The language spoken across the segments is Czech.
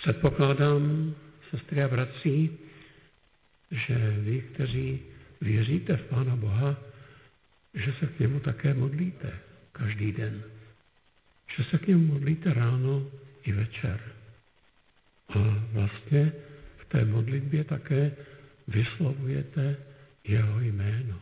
Předpokládám, sestry a bratři, že vy, kteří věříte v Pána Boha, že se k němu také modlíte každý den. Že se k němu modlíte ráno i večer. A vlastně v té modlitbě také vyslovujete jeho jméno.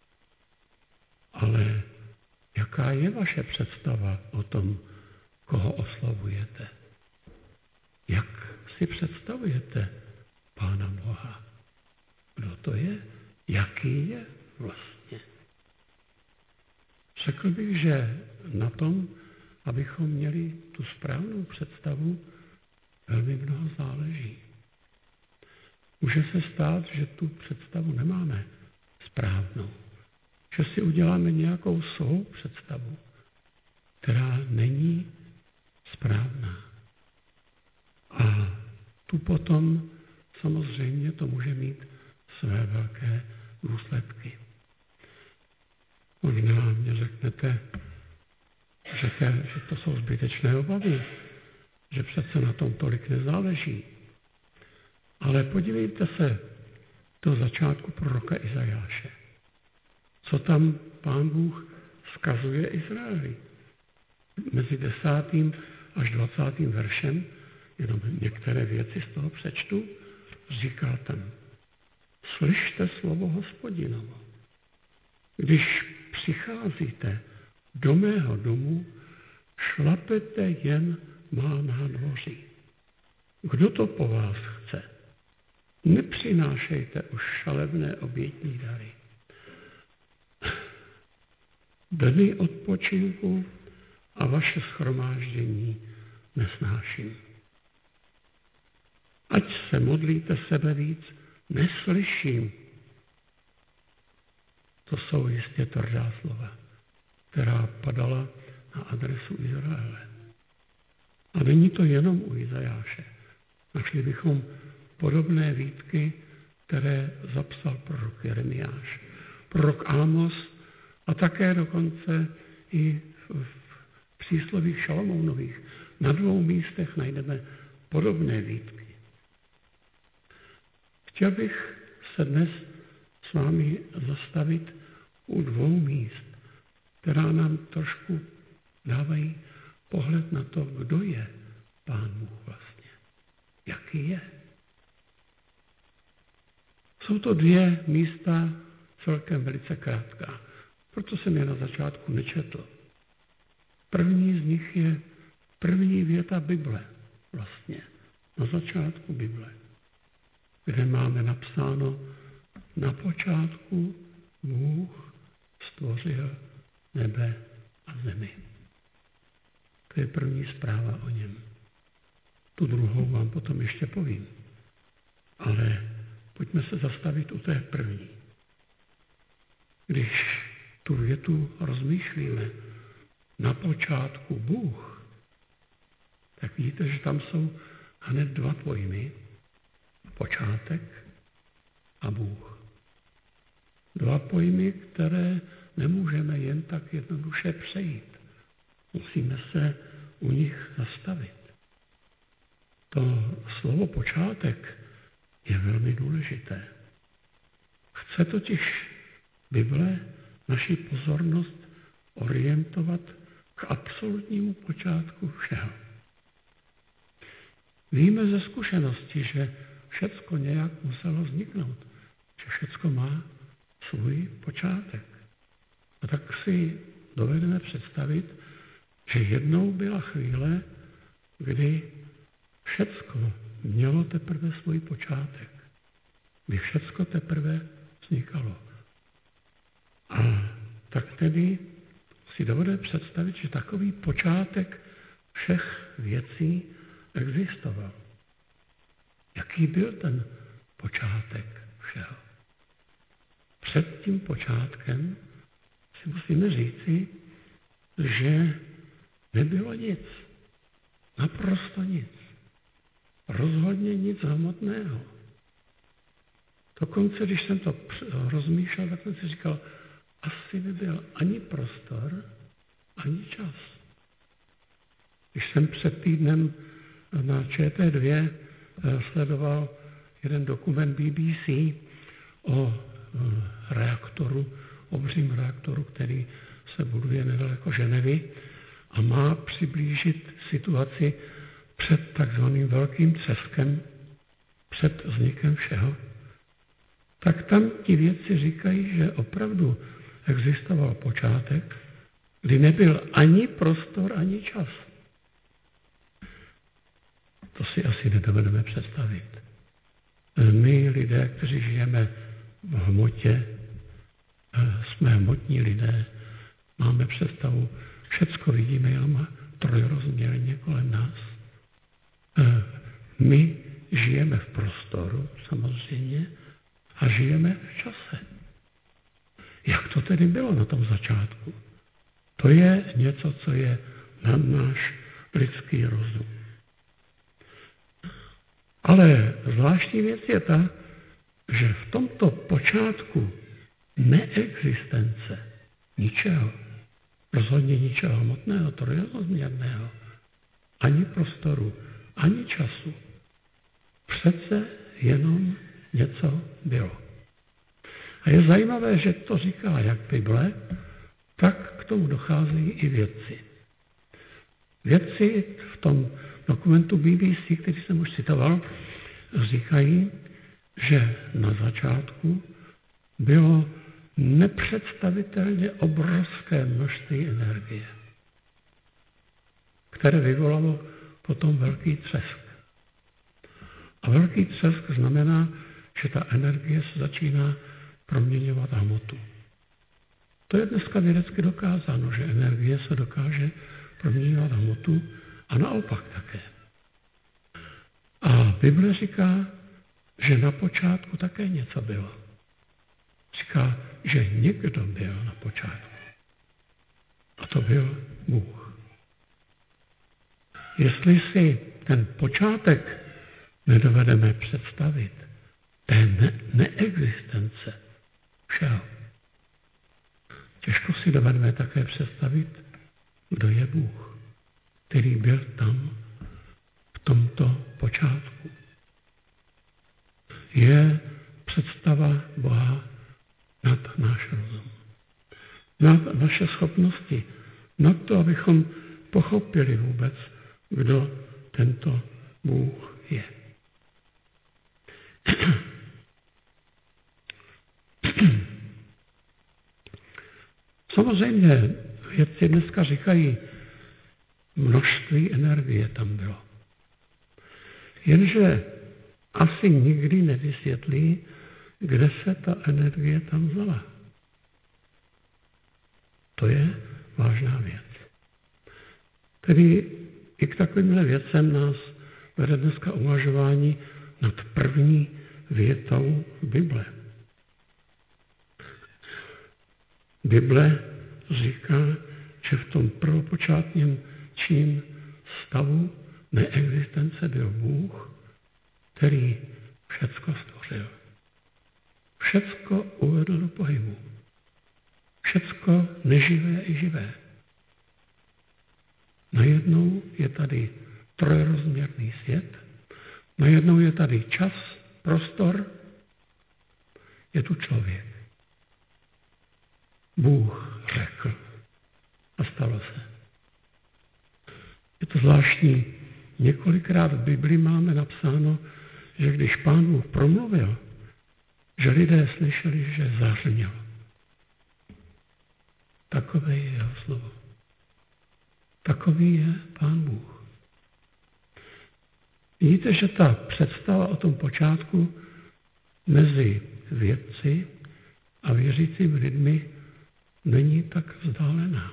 Ale jaká je vaše představa o tom, koho oslavujete? Jak si představujete Pána Boha? Kdo to je? Jaký je vlastně? Řekl bych, že na tom, abychom měli tu správnou představu, velmi mnoho záleží. Může se stát, že tu představu nemáme správnou. Že si uděláme nějakou svou představu, která není správná. A tu potom samozřejmě to může mít své velké důsledky. Možná mě řeknete, že to jsou zbytečné obavy, že přece na tom tolik nezáleží. Ale podívejte se do začátku proroka Izajáše. Co tam Pán Bůh vzkazuje Izraeli? Mezi 10. až 20. veršem, jenom některé věci z toho přečtu, říká tam: Slyšte slovo Hospodinovo. Když přicházíte do mého domu, šlapete jen má nádvoří. Kdo to po vás chce? Nepřinášejte už šalebné obětní dary. Dny odpočinku a vaše shromáždění nesnáším. Ať se modlíte sebe víc, neslyším. To jsou jistě tvrdá slova, která padala na adresu Izraele. A není to jenom u Izajáše. Našli bychom podobné výtky, které zapsal prorok Jeremiáš, prorok Ámos a také dokonce i v příslovích Šalomounových. Na 2 místech najdeme podobné výtky. Chtěl bych se dnes s vámi zastavit u 2 míst, která nám trošku dávají pohled na to, kdo je Pán Bůh vlastně. Jaký je. Jsou to 2 místa celkem velice krátká, proto jsem je na začátku nečetl. První z nich je první věta Bible, vlastně, na začátku Bible, kde máme napsáno: Na počátku Bůh stvořil nebe a zemi. To je první zpráva o něm. Tu druhou vám potom ještě povím. Ale pojďme se zastavit u té první. Když tu větu rozmýšlíme, na počátku Bůh, tak vidíte, že tam jsou hned 2 pojmy. Počátek a Bůh. 2 pojmy, které nemůžeme jen tak jednoduše přejít. Musíme se u nich zastavit. To slovo počátek je velmi důležité. Chce totiž Bible naši pozornost orientovat k absolutnímu počátku všeho. Víme ze zkušenosti, že všecko nějak muselo vzniknout, že všecko má svůj počátek. A tak si dovedeme představit, že jednou byla chvíle, kdy všecko mělo teprve svůj počátek. Kdy všecko teprve vznikalo. A tak tedy si dovedeme představit, že takový počátek všech věcí existoval. Jaký byl ten počátek všeho? Před tím počátkem si musíme říci, že nebylo nic. Naprosto nic. Rozhodně nic hmotného. Dokonce, když jsem to rozmýšlel, tak jsem si říkal, asi nebyl ani prostor, ani čas. Když jsem před týdnem na ČT2 sledoval jeden dokument BBC o obřím reaktoru, který se buduje nedaleko Ženevy a má přiblížit situaci před takzvaným velkým třeskem, před vznikem všeho, tak tam ti vědci říkají, že opravdu existoval počátek, kdy nebyl ani prostor, ani čas. To si asi nedovedeme představit. My lidé, kteří žijeme v hmotě, jsme hmotní lidé, máme představu, všecko vidíme jenom trojrozměrně kolem nás. My žijeme v prostoru, samozřejmě, a žijeme v čase. Jak to tedy bylo na tom začátku? To je něco, co je nad náš lidský rozum. Ale zvláštní věc je ta, že v tomto počátku neexistence ničeho, rozhodně ničeho hmotného, trojrozměrného, ani prostoru, ani času, přece jenom něco bylo. A je zajímavé, že to říká jak Bible, tak k tomu docházejí i vědci. Vědci v tom dokumentu BBC, který jsem už citoval, říkají, že na začátku bylo nepředstavitelně obrovské množství energie, které vyvolalo potom velký třesk. A velký třesk znamená, že ta energie se začíná proměňovat v hmotu. To je dneska vědecky dokázáno, že energie se dokáže proměňovat v hmotu a naopak také. A Bible říká, že na počátku také něco bylo. Říká, že někdo byl na počátku. A to byl Bůh. Jestli si ten počátek nedovedeme představit, té neexistence všeho, těžko si dovedeme také představit, kdo je Bůh, který byl tam v tomto počátku. Je představa Boha nad náš rozum, nad naše schopnosti, nad to, abychom pochopili vůbec, kdo tento Bůh je. Samozřejmě vědci dneska říkají, množství energie tam bylo. Jenže asi nikdy nevysvětlí, kde se ta energie tam vzala. To je vážná věc. Tedy i k takovýmhle věcem nás vede dneska uvažování nad první větou Bible. Bible říká, že v tom prvopočátním stavu neexistence byl Bůh, který všecko stvořil. Všecko uvedl do pohybu. Všecko neživé i živé. Najednou je tady trojrozměrný svět, najednou je tady čas, prostor, je tu člověk. Bůh řekl a stalo se. Je to zvláštní. Několikrát v Bibli máme napsáno, že když Pán Bůh promluvil, že lidé slyšeli, že zahřměl. Takové je jeho slovo. Takový je Pán Bůh. Vidíte, že ta představa o tom počátku mezi vědci a věřícími lidmi není tak vzdálená.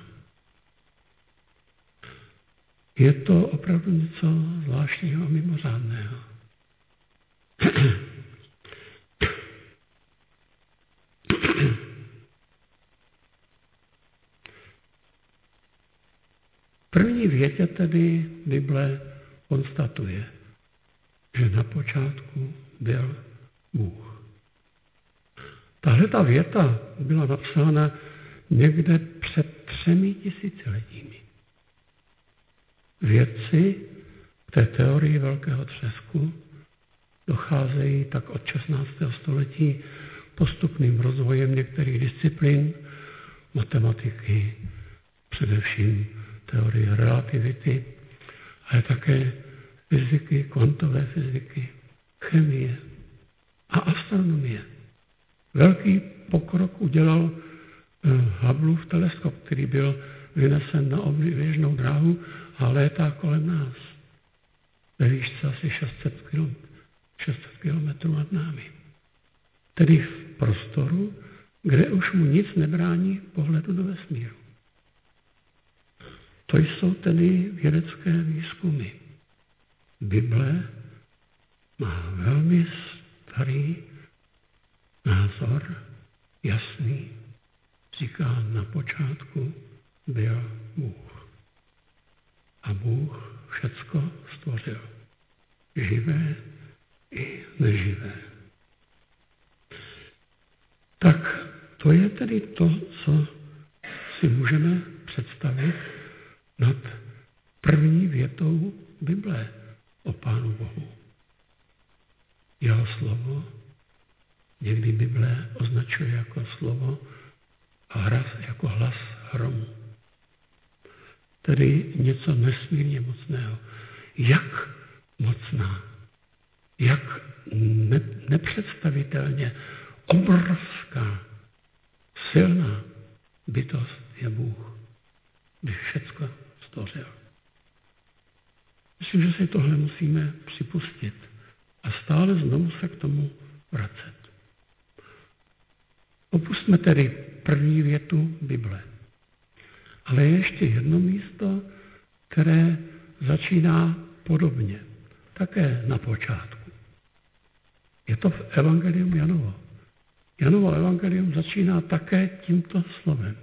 Je to opravdu něco zvláštního a mimořádného. V první větě tedy Bible konstatuje, že na počátku byl Bůh. Tahle ta věta byla napsána někde před 3000 letími. Vědci, té teorii velkého třesku docházejí tak od 16. století postupným rozvojem některých disciplín, matematiky, především teorie relativity, ale také fyziky, kvantové fyziky, chemie a astronomie. Velký pokrok udělal Hubbleův teleskop, který byl vynesen na oběžnou dráhu a létá kolem nás. Ve výšce asi 600 kilometrů nad námi. Tedy v prostoru, kde už mu nic nebrání pohledu do vesmíru. To jsou tedy vědecké výzkumy. Bible má velmi starý názor, jasný, říká, na počátku byl Bůh. A Bůh všecko stvořil. Živé i neživé. Tak to je tedy to, co si můžeme představit nad první větou Bible o Pánu Bohu. Jeho slovo někdy Bible označuje jako slovo a jako hlas hromu. Tedy něco nesmírně mocného. Jak mocná, jak nepředstavitelně obrovská, silná bytost je Bůh, když všecko stvořil. Myslím, že si tohle musíme připustit a stále znovu se k tomu vracet. Opustme tedy první větu Bible. Ale je ještě jedno místo, které začíná podobně, také na počátku. Je to v Evangelium Janovo. Janovo evangelium začíná také tímto slovem.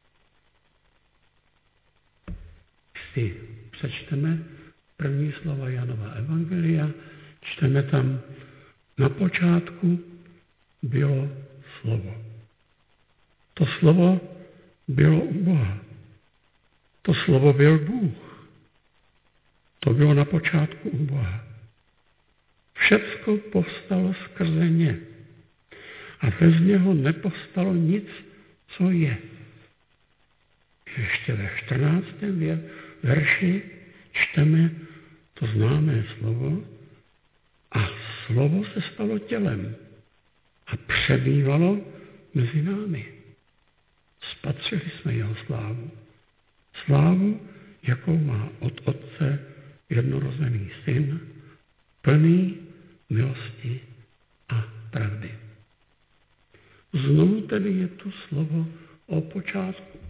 Si přečteme první slova Janova evangelia, čteme tam: na počátku bylo slovo. To slovo bylo u Boha. To slovo byl Bůh. To bylo na počátku u Boha. Všecko povstalo skrze ně. A bez něho nepovstalo nic, co je. Ještě ve 14. verši čteme to známé slovo: a slovo se stalo tělem a přebývalo mezi námi. Spatřili jsme jeho slávu. Slávu, jakou má od Otce jednorozený syn, plný milosti a pravdy. Znovu tedy je tu slovo o počátku.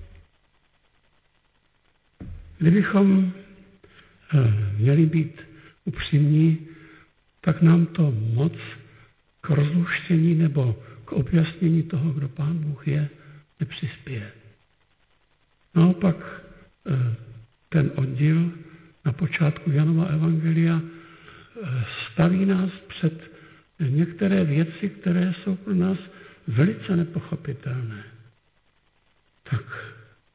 Kdybychom měli být upřímní, tak nám to moc k rozluštění nebo k objasnění toho, kdo Pán Bůh je, nepřispěje. Naopak ten oddíl na počátku Janova evangelia staví nás před některé věci, které jsou pro nás velice nepochopitelné. Tak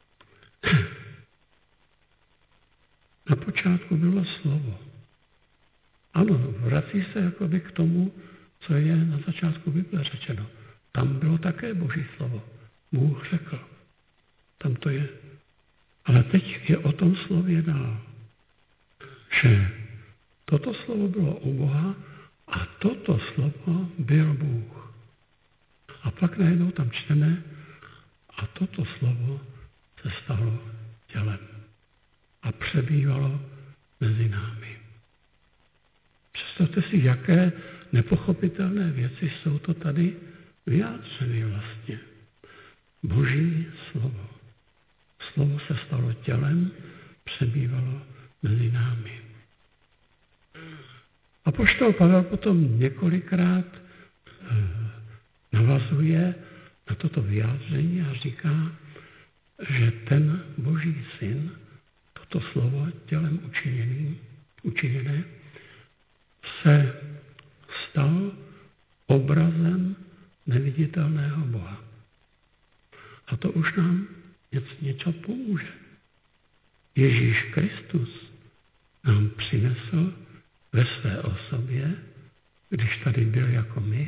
na počátku bylo slovo. Ano, vrací se jakoby k tomu, co je na začátku Bible řečeno. Tam bylo také Boží slovo. Bůh řekl. Tam to je. Ale teď je o tom slově dál. Že toto slovo bylo u Boha a toto slovo byl Bůh. A pak najednou tam čteme: a toto slovo se stalo tělem a přebývalo mezi námi. Představte si, jaké nepochopitelné věci jsou to tady vyjádřeny vlastně. Boží slovo. Slovo se stalo tělem, přebývalo mezi námi. Apoštol Pavel potom několikrát navazuje na toto vyjádření a říká, že ten Boží syn, toto slovo tělem učiněné, se stal obrazem neviditelného Boha. A to už nám něco pomůže. Ježíš Kristus nám přinesl sobě, když tady byl jako my,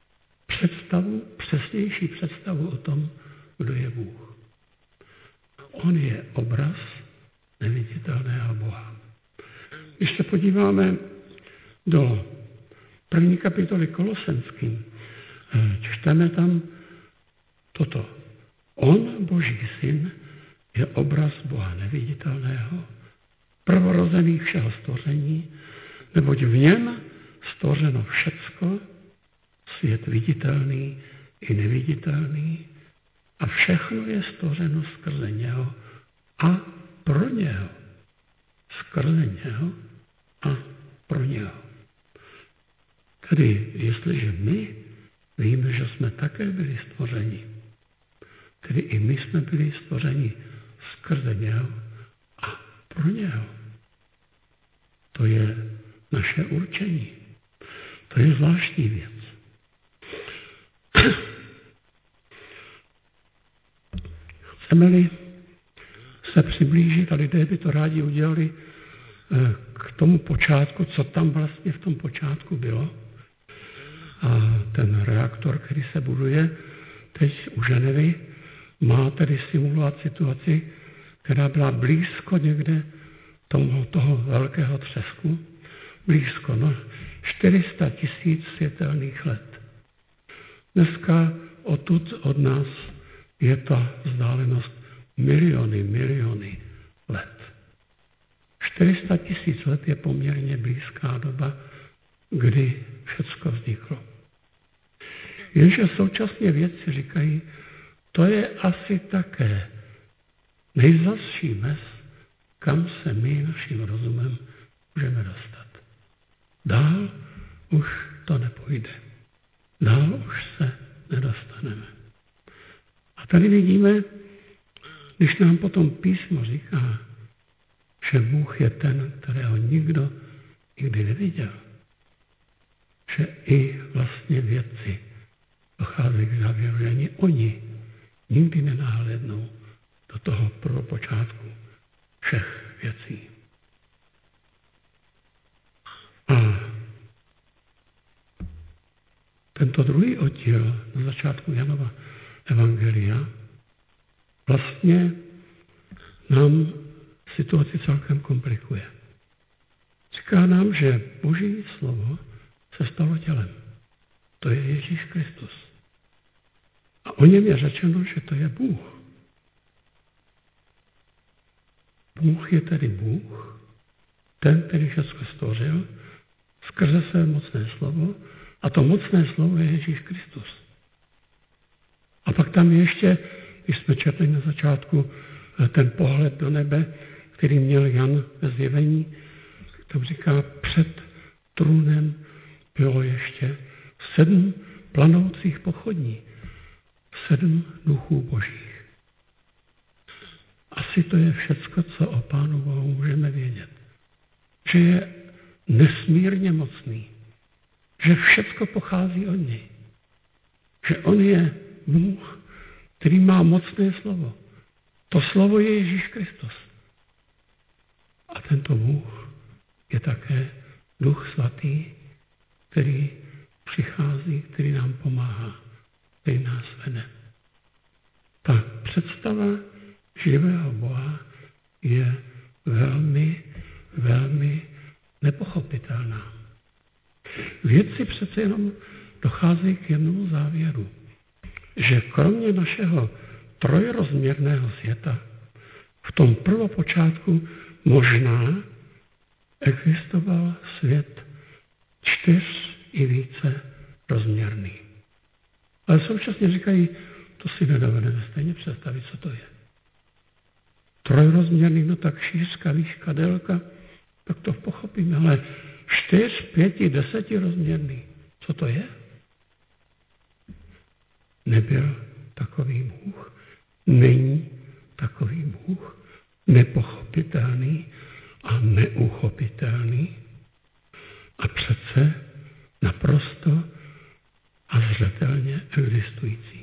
přesnější představu o tom, kdo je Bůh. On je obraz neviditelného Boha. Když se podíváme do 1. kapitoly Kolosenským, čteme tam toto. On, Boží syn, je obraz Boha neviditelného, prvorozený všeho stvoření, neboť v něm stvořeno všecko, svět viditelný i neviditelný, a všechno je stvořeno skrze něho a pro něho. Skrze něho a pro něho. Tedy, jestliže my víme, že jsme také byli stvořeni, tedy i my jsme byli stvořeni skrze něho a pro něho. To je naše určení. To je zvláštní věc. Chceme-li se přiblížit, a lidé by to rádi udělali, k tomu počátku, co tam vlastně v tom počátku bylo. A ten reaktor, který se buduje teď u Ženevy, má tedy simulovat situaci, která byla blízko někde toho velkého třesku. Blízko, 400 000 světelných let. Dneska odtud od nás je ta vzdálenost miliony let. 400 000 let je poměrně blízká doba, kdy všecko vzniklo. Jenže současně vědci říkají, to je asi také nejzazší mez, kam se my naším rozumem můžeme dostat. Dál už to nepůjde. Dál už se nedostaneme. A tady vidíme, když nám potom písmo říká, že Bůh je ten, kterého nikdo nikdy neviděl, že i vlastně vědci docházejí k závěru, že ani oni nikdy nenahlédnou do toho prvopočátku všech věcí. A tento druhý oddíl na začátku Janova evangelia vlastně nám situaci celkem komplikuje. Říká nám, že Boží slovo se stalo tělem. To je Ježíš Kristus. A o něm je řečeno, že to je Bůh. Bůh je tedy Bůh, ten, který všechno stvořil, skrze své mocné slovo, a to mocné slovo je Ježíš Kristus. A pak tam ještě, když jsme četli na začátku ten pohled do nebe, který měl Jan ve zjevení, tam říká, před trůnem bylo ještě 7 planoucích pochodní, 7 duchů božích. Asi to je všecko, co o Pánu Bohu můžeme vědět. Že je nesmírně mocný, že všecko pochází od něj, že on je Bůh, který má mocné slovo. To slovo je Ježíš Kristus. A tento Bůh je také Duch Svatý, který přichází, který nám pomáhá, který nás vede. Ta představa živého Boha je velmi, velmi nepochopitelná. Vědci přece jenom docházejí k jednomu závěru, že kromě našeho trojrozměrného světa v tom prvopočátku možná existoval svět 4 i více rozměrný. Ale současně říkají, to si nedovedeme stejně představit, co to je. Trojrozměrný, no tak šířka, výška, délka, tak to pochopíme, ale 4, 5, 10 rozměrný, co to je? Nebyl takový Bůh, není takový Bůh, nepochopitelný a neuchopitelný a přece naprosto a zřetelně existující.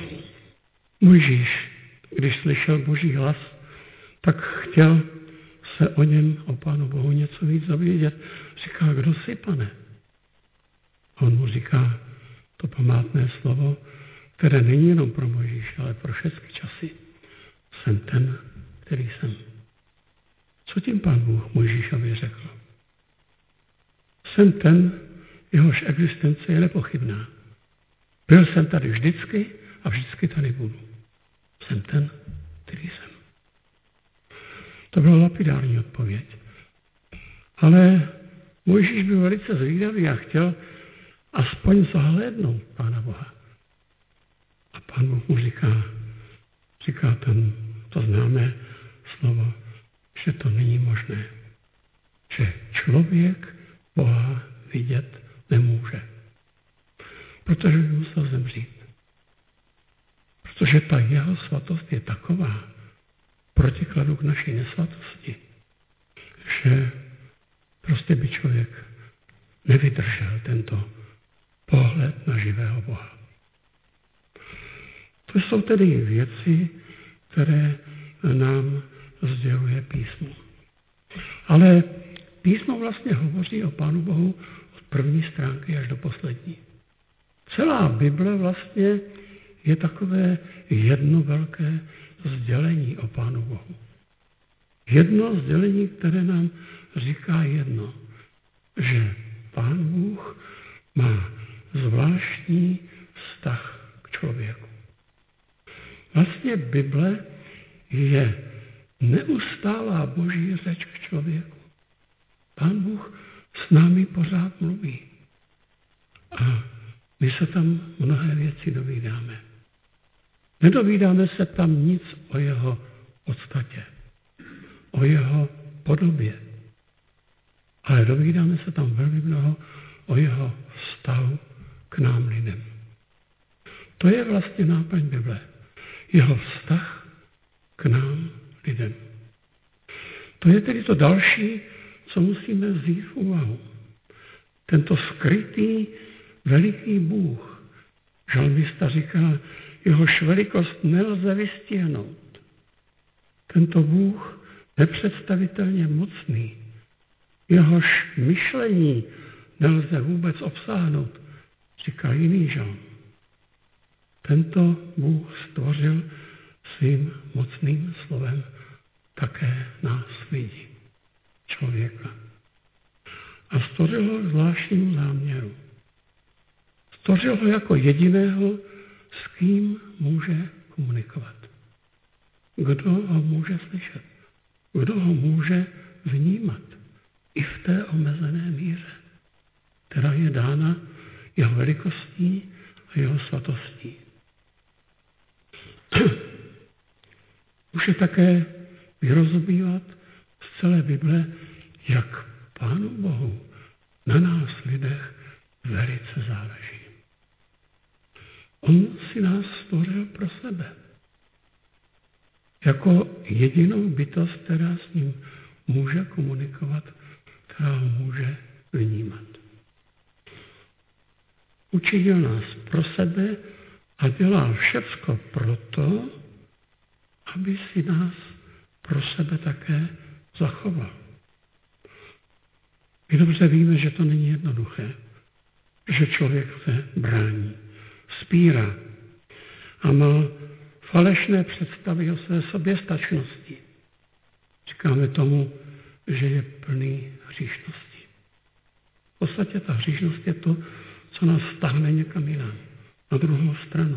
Mojžíš, když slyšel Boží hlas, tak chtěl se o něm, o Pánu Bohu něco víc dovědět. Říká, kdo jsi, Pane? A on mu říká to památné slovo, které není jenom pro Mojžíše, ale pro všechny časy. Jsem ten, který jsem. Co tím Pán Bůh Mojžíšovi řekl? Jsem ten, jehož existence je nepochybná. Byl jsem tady vždycky a vždycky tady budu. Jsem ten, který jsem. To byla lapidární odpověď. Ale Mojžíš byl velice zvídavý a chtěl aspoň zahlédnout Pána Boha. A Pán Bůh mu říká tam to známé slovo, že to není možné. Že člověk Boha vidět nemůže. Protože by musel zemřít. Protože ta jeho svatost je taková, protikladu k naší nesvatosti, že prostě by člověk nevydržel tento pohled na živého Boha. To jsou tedy věci, které nám sděluje písmo. Ale písmo vlastně hovoří o Pánu Bohu od první stránky až do poslední. Celá Bible vlastně je takové jedno velké sdělení o Pánu Bohu. Jedno sdělení, které nám říká jedno, že Pán Bůh má zvláštní vztah k člověku. Vlastně Bible je neustálá boží řeč k člověku. Pán Bůh s námi pořád mluví. A my se tam mnohé věci dovídáme. Nedovídáme se tam nic o jeho podstatě, o jeho podobě, ale dovídáme se tam velmi mnoho o jeho vztahu k nám lidem. To je vlastně náplň Bible. Jeho vztah k nám lidem. To je tedy to další, co musíme vzít v úvahu. Tento skrytý veliký Bůh, žalmista říká, jehož velikost nelze vystihnout. Tento Bůh nepředstavitelně mocný, jehož myšlení nelze vůbec obsáhnout, říká jiný žalm. Tento Bůh stvořil svým mocným slovem také nás lidi, člověka. A stvořil ho k zvláštnímu záměru. Stvořil ho jako jediného, s kým může komunikovat. Kdo ho může slyšet? Kdo ho může vnímat? I v té omezené míře, která je dána jeho velikostí a jeho svatostí. Může také vyrozumívat z celé Bible, jak Pánu Bohu na nás lidech velice záleží. On si nás stvořil pro sebe. Jako jedinou bytost, která s ním může komunikovat, která ho může vnímat. Učinil nás pro sebe a dělá všecko proto, aby si nás pro sebe také zachoval. My dobře víme, že to není jednoduché, že člověk se brání, spírá a má falešné představy o své soběstačnosti. Říkáme tomu, že je plný hříšnosti. V podstatě ta hříšnost je to, co nás stáhne někam jinam, na druhou stranu.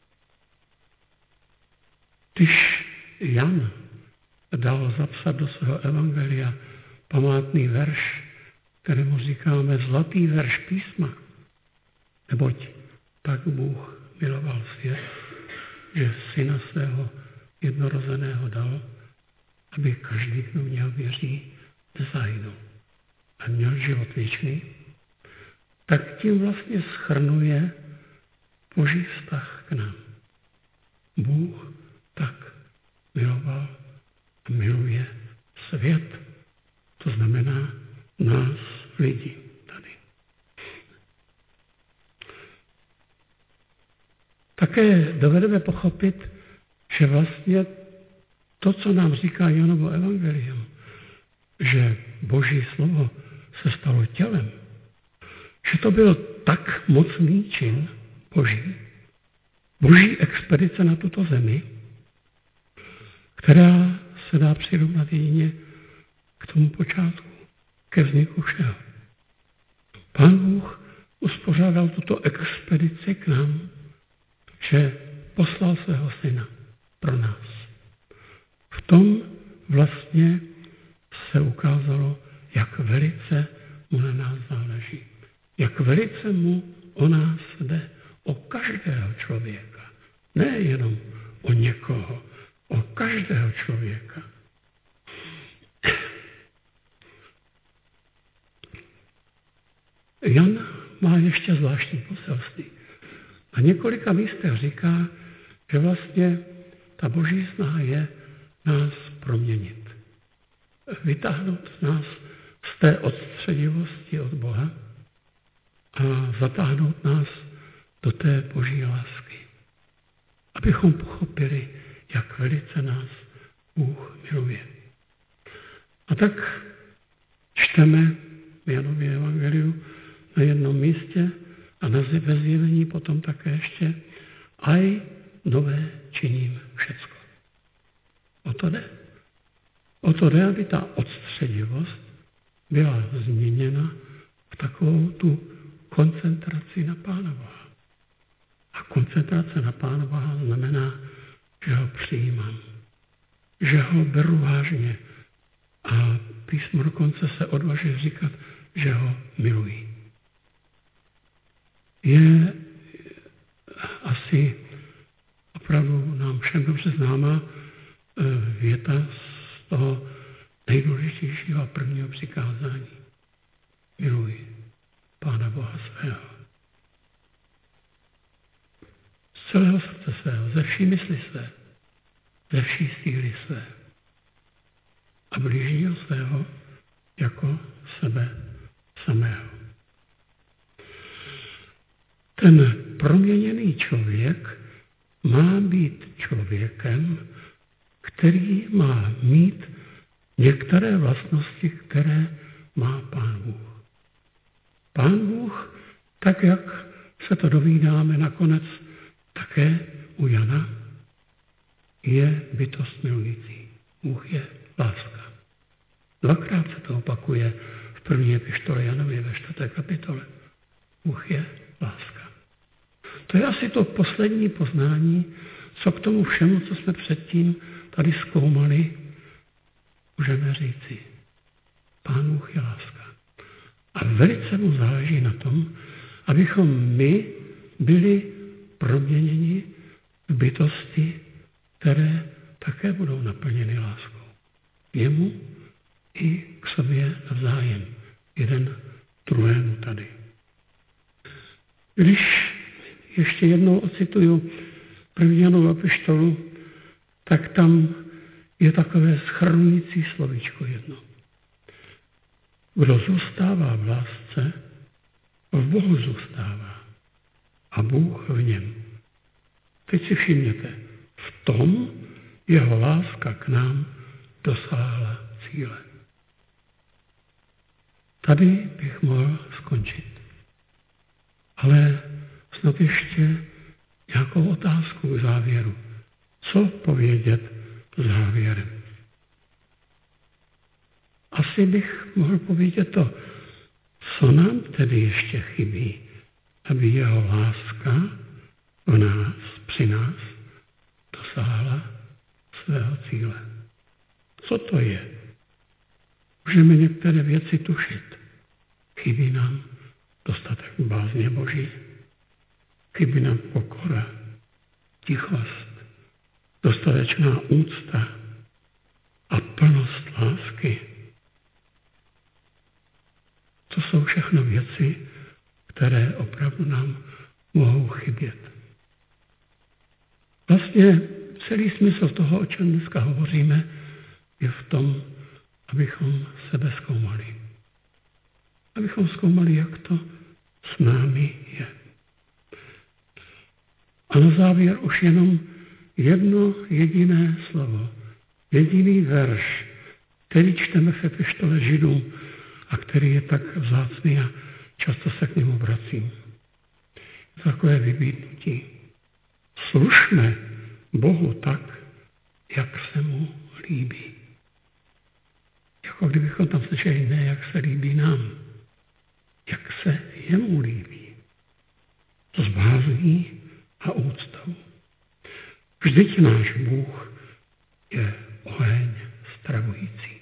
Když Jan dal zapsat do svého evangelia památný verš, kterému říkáme zlatý verš písma, neboť tak Bůh miloval svět, že syna svého jednorozeného dal, aby každý, kdo v něho věří, nezahynul a měl život věčný, tak tím vlastně shrnuje Boží vztah k nám. Bůh tak miloval a miluje svět. To znamená nás, lidi, tady. Také dovedeme pochopit, že vlastně to, co nám říká Janovo evangelium, že Boží slovo se stalo tělem, že to byl tak mocný čin Boží expedice na tuto zemi, která se dá přirovnat jedině k tomu počátku, ke vzniku všeho. Pán Bůh uspořádal tuto expedici k nám, že poslal svého syna pro nás. V tom vlastně se ukázalo, jak velice mu na nás záleží. Jak velice mu o nás jde, o každého člověka. Ne jenom o někoho, o každého člověka. Jan má ještě zvláštní poselství. Na několika místech říká, že vlastně ta Boží snaha je nás proměnit. Vytáhnout nás z té odstředivosti od Boha a zatáhnout nás do té Boží lásky. Abychom pochopili, jak velice nás Bůh miluje. A tak čteme v Janově evangeliu na jednom místě a ve zjevení potom také ještě aj nové činím všecko. O to jde. O to jde, aby ta odstředivost byla změněna v takovou tu koncentraci na Pána Boha. A koncentrace na Pána Boha znamená, že ho přijímám, že ho beru vážně a písmo dokonce se odvažuje říkat, že ho miluji. Je asi opravdu nám všem dobře známá věta z toho nejdůležitějšího a prvního přikázání. Miluj Pána Boha svého. Z celého srdce svého, ze vší mysli své, ze vší síly své. A blížního svého jako sebe samého. Ten proměněný člověk má být člověkem, který má mít některé vlastnosti, které má Pán Bůh. Pán Bůh, tak jak se to dovídáme nakonec také u Jana, je bytost milující. Bůh je láska. Dvakrát se to opakuje v první epištole Janově ve 4. kapitole. Bůh je láska. To je asi to poslední poznání, co k tomu všemu, co jsme předtím tady zkoumali, můžeme říci. Pán Bůh je láska. A velice mu záleží na tom, abychom my byli proměněni v bytosti, které také budou naplněny láskou. Jemu i k sobě navzájem. Jeden druhému tady. Když ještě jednou ocituju 1. Janovu epištolu, tak tam je takové shrnující slovíčko jedno. Kdo zůstává v lásce, v Bohu zůstává a Bůh v něm. Teď si všimněte, v tom jeho láska k nám dosáhla cíle. Tady bych mohl skončit. Ale snad ještě nějakou otázku k závěru. Co povědět závěrem? Asi bych mohl povědět to, co nám tedy ještě chybí, aby jeho láska v nás, při nás, dosáhla svého cíle. Co to je? Můžeme některé věci tušit. Chybí nám dostatek bázně Boží. Chybí nám pokora, tichost, dostatečná úcta a plnost lásky. To jsou všechno věci, které opravdu nám mohou chybět. Vlastně celý smysl toho, o čem dneska hovoříme, je v tom, abychom sebe zkoumali. Abychom zkoumali, jak to s námi je. A na závěr už jenom jedno jediné slovo, jediný verš, který čteme v epištole Židům a který je tak vzácný a často se k němu vracím. Takové vybídnutí. Služme Bohu tak, jak se mu líbí. Jako kdybychom tam slyšeli, ne jak se líbí nám, jak se jemu líbí. S bázní a úctou. Vždyť náš Bůh je oheň stravující.